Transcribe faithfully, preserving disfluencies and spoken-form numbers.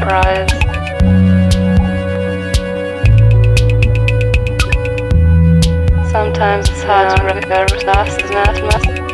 rise. Sometimes it's hard to remember us as mathematics.